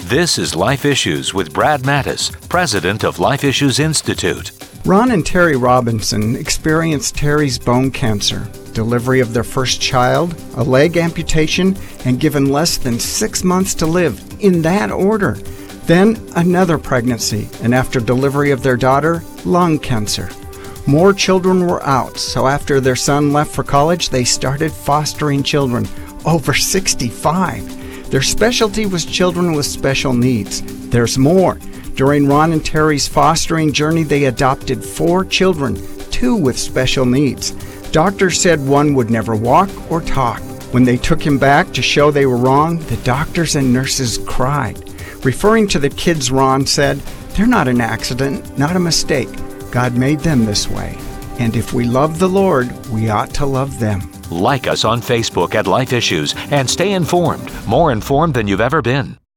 This is Life Issues with Brad Mattis, president of Life Issues Institute. Ron and Terry Robinson experienced Terry's bone cancer, delivery of their first child, a leg amputation, and given less than 6 months to live, in that order. Then another pregnancy, and after delivery of their daughter, lung cancer. More children were out, so after their son left for college, they started fostering children, over 65. Their specialty was children with special needs. There's more. During Ron and Terry's fostering journey, they adopted 4 children, 2 with special needs. Doctors said one would never walk or talk. When they took him back to show they were wrong, the doctors and nurses cried. Referring to the kids, Ron said, "They're not an accident, not a mistake. God made them this way. And if we love the Lord, we ought to love them." Like us on Facebook at Life Issues and stay informed, more informed than you've ever been.